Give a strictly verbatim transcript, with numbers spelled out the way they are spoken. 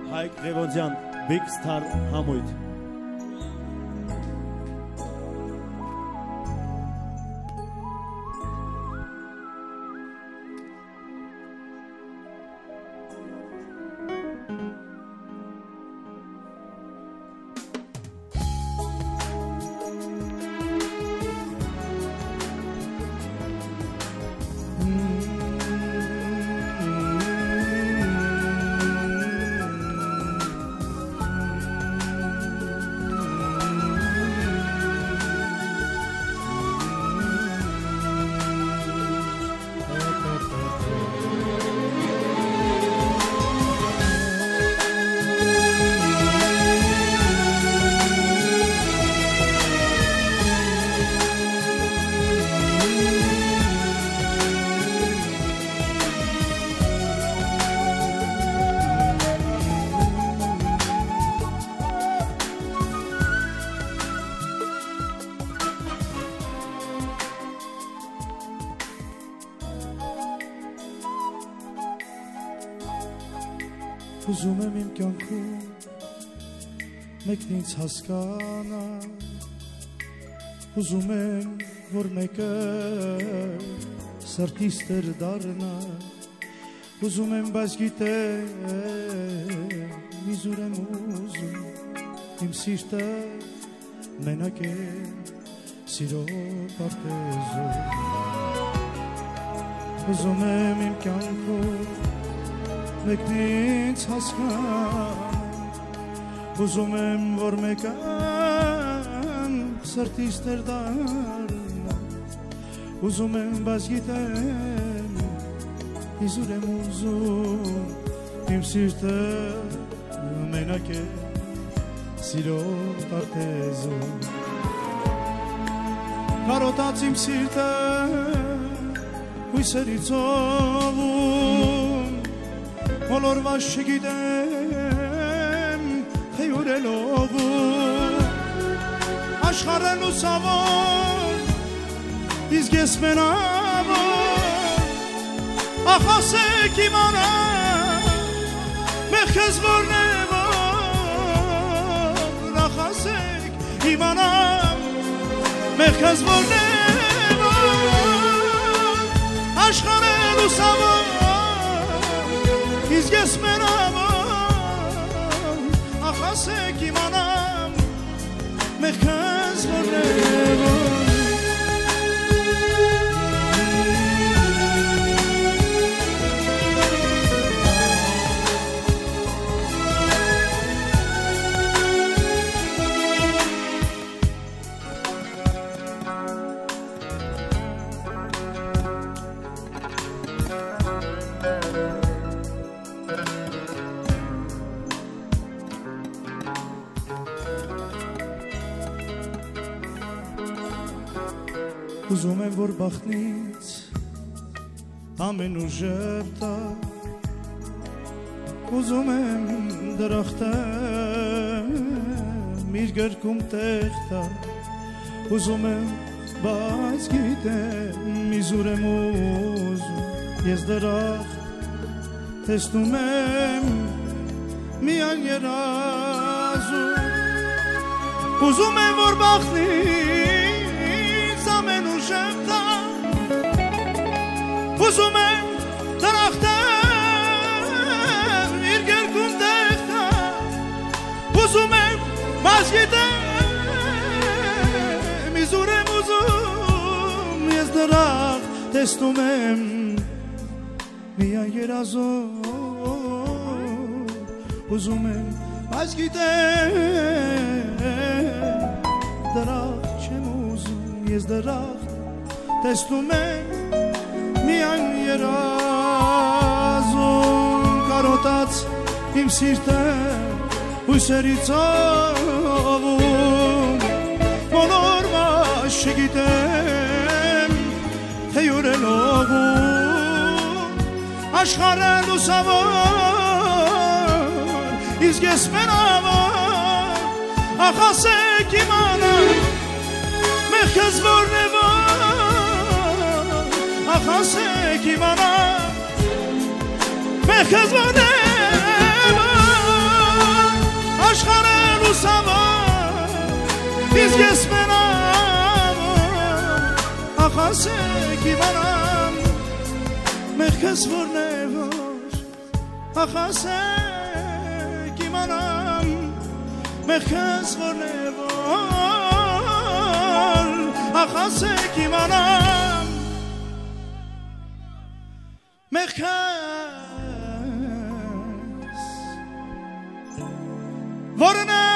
Հայկ Ղևոնդյան Big Star համույթ Ուզում եմ իմ կյանքում մեկն ինձ հասկանա Ուզում եմ որ մեկը սրտիս տեր դառնա Ուզում եմ բայց գիտեմ իզուր եմ ուզում Իմ սիրտը մենակ է սիրո պարտեզում Ուզում եմ իմ կյանքում Մեկն ինձ հասկանա Ուզում եմ որ մեկան սրտիս տեր դառնա Ուզում եմ բայց գիտեմ իզուր եմ ուզում Իմ սիրտը մենակ է սիրո պարտեզում Կարոտած իմ սիրտը հույսերի ծովում Բոլորված չգիտեմ, թե ուր է լողում Աշխարհը լուսավոր, իսկ ես մենավոր Ախ ասեք իմանամ, մեղքս որն է որ Ախ ասեք իմանամ, մեղքս որն է որ Աշխարհը լուսավոր Իսկ ես մենավոր, ախ ասեք իմանամ, մեղքս որն է որ Ուզում եմ որ բախնից ամեն ուժებ տա Ուզում եմ դրախտեմ իր գրկում տեղ տա Ուզում եմ բայց գիտեմ իզուր եմ ուզում Ես դրախտ տեսնում եմ միայն երազում Ուզում եմ որ բախնից ամեն ուժեմ տա Ուզում եմ դրախտեմ իր գերգում տեղ տա Ուզում եմ բայց գիտեմ իզուր եմ ուզում Ես դրախտ տեսնում եմ միայն երազում Ուզում եմ բայց գիտեմ դրախտ չեմ ուզում Ես դրախտ տեսնում եմ միայն երազում Կարոտած իմ սիրտը հույսերի ծովում Բոլոր մաս չգիտեմ թե ուր է լողում Աշխարհը լուսավոր իսկ ես մենավոր Ախ ասեք իմանամ մեղքս որն է որ Ախ ասեք իմանամ մեղքս որն է որ աշխարհել ու սավան իսկ ես մենամ ախ ասեք իմանամ մեղքս որն է որ ախ ասեք իմանամ մեղքս որն է որ ախ ասեք իմանամ մեղքս որն է